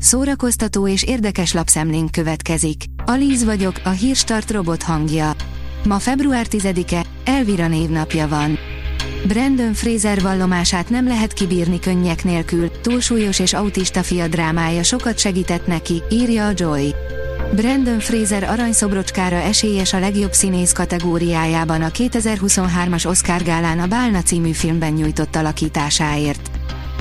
szórakoztató és érdekes lapszemlénk következik. Alíz vagyok, a Hírstart robot hangja. Ma február 10-e, Elvira névnapja van. Brendan Fraser vallomását nem lehet kibírni könnyek nélkül, túlsúlyos és autista fia drámája sokat segített neki, írja a Joy. Brendan Fraser aranyszobrocskára esélyes a legjobb színész kategóriájában a 2023-as Oscar gálán a Bálna című filmben nyújtott alakításáért.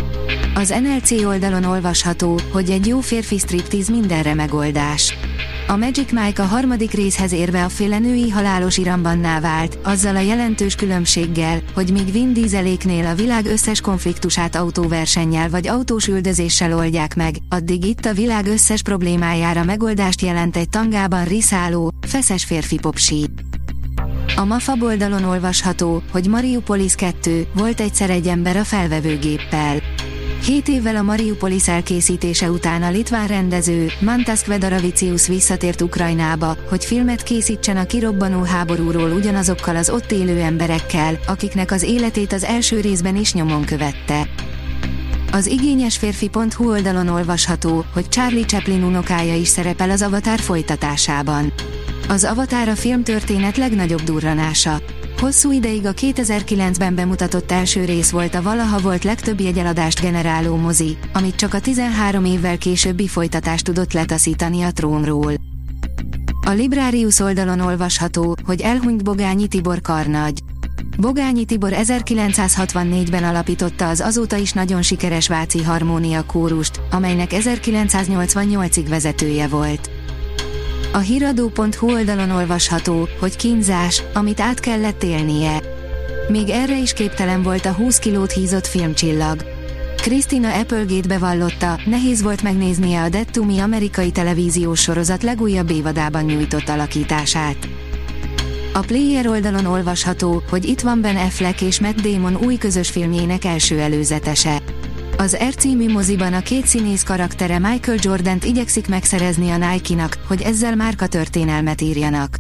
Az NLC oldalon olvasható, hogy egy jó férfi striptease mindenre megoldás. A Magic Mike a harmadik részhez érve a féle női halálos irambanná vált, azzal a jelentős különbséggel, hogy míg Vin Dieseléknél a világ összes konfliktusát autóversennyel vagy autós üldözéssel oldják meg, addig itt a világ összes problémájára megoldást jelent egy tangában riszáló, feszes férfi popsí. A MAFA oldalon olvasható, hogy Mariupolis 2, volt egyszer egy ember a felvevőgéppel. 7 évvel a Mariupolis elkészítése után a litván rendező, Mantas Kvedaravicius visszatért Ukrajnába, hogy filmet készítsen a kirobbanó háborúról ugyanazokkal az ott élő emberekkel, akiknek az életét az első részben is nyomon követte. Az igényesférfi.hu oldalon olvasható, hogy Charlie Chaplin unokája is szerepel az Avatar folytatásában. Az Avatar a filmtörténet legnagyobb durranása. Hosszú ideig a 2009-ben bemutatott első rész volt a valaha volt legtöbb jegyeladást generáló mozi, amit csak a 13 évvel későbbi folytatást tudott letaszítani a trónról. A Librarius oldalon olvasható, hogy elhunyt Bogányi Tibor karnagy. Bogányi Tibor 1964-ben alapította az azóta is nagyon sikeres Váci Harmónia kórust, amelynek 1988-ig vezetője volt. A hiradó.hu oldalon olvasható, hogy kínzás, amit át kellett élnie. Még erre is képtelen volt a 20 kilót hízott filmcsillag. Christina Applegate bevallotta, nehéz volt megnéznie a Dead to Me amerikai televíziós sorozat legújabb évadában nyújtott alakítását. A Player oldalon olvasható, hogy itt van Ben Affleck és Matt Damon új közös filmjének első előzetese. Az R című moziban a két színész karaktere Michael Jordant igyekszik megszerezni a Nike-nak, hogy ezzel márkatörténelmet írjanak.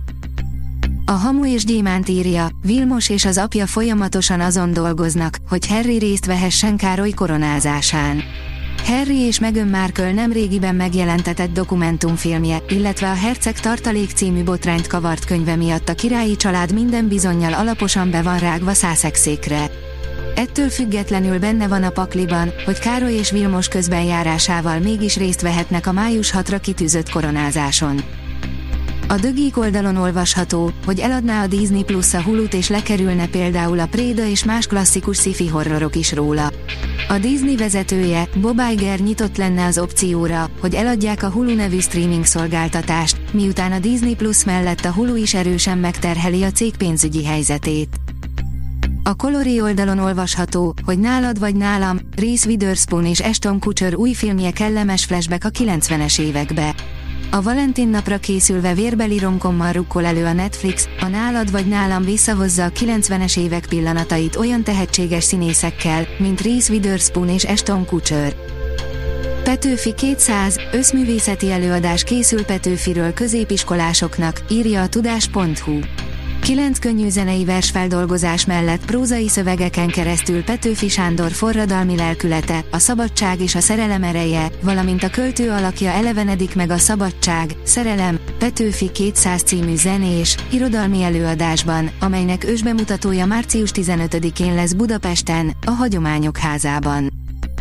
A Hamu és Gyémánt írja, Vilmos és az apja folyamatosan azon dolgoznak, hogy Harry részt vehessen Károly koronázásán. Harry és Meghan Markle nemrégiben megjelentetett dokumentumfilmje, illetve a Herceg tartalék című botrányt kavart könyve miatt a királyi család minden bizonnyal alaposan be van rágva szászegszékre. Ettől függetlenül benne van a pakliban, hogy Károly és Vilmos közbenjárásával mégis részt vehetnek a május 6-ra kitűzött koronázáson. A The Geek oldalon olvasható, hogy eladná a Disney Plus a Hulut és lekerülne például a Préda és más klasszikus sci-fi horrorok is róla. A Disney vezetője, Bob Iger nyitott lenne az opcióra, hogy eladják a Hulu nevű streaming szolgáltatást, miután a Disney Plus mellett a Hulu is erősen megterheli a cég pénzügyi helyzetét. A Colori oldalon olvasható, hogy Nálad vagy nálam, Reese Witherspoon és Ashton Kutcher új filmje kellemes flashback a 90-es évekbe. A Valentin napra készülve vérbeli romkommal rukkol elő a Netflix, a Nálad vagy nálam visszahozza a 90-es évek pillanatait olyan tehetséges színészekkel, mint Reese Witherspoon és Ashton Kutcher. Petőfi 200, összművészeti előadás készül Petőfiről középiskolásoknak, írja a tudás.hu. 9 könnyű zenei versfeldolgozás mellett prózai szövegeken keresztül Petőfi Sándor forradalmi lelkülete, a szabadság és a szerelem ereje, valamint a költő alakja elevenedik meg a szabadság, szerelem, Petőfi 200 című zenés, irodalmi előadásban, amelynek ősbemutatója március 15-én lesz Budapesten, a Hagyományok Házában.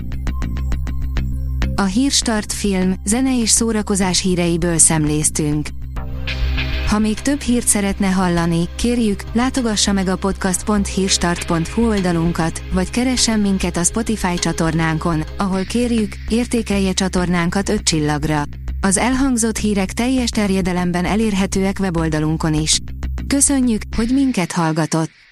A Hírstart film, zene és szórakozás híreiből szemléztünk. Ha még több hírt szeretne hallani, kérjük, látogassa meg a podcast.hírstart.hu oldalunkat, vagy keressen minket a Spotify csatornánkon, ahol kérjük, értékelje csatornánkat 5 csillagra. Az elhangzott hírek teljes terjedelemben elérhetőek weboldalunkon is. Köszönjük, hogy minket hallgatott!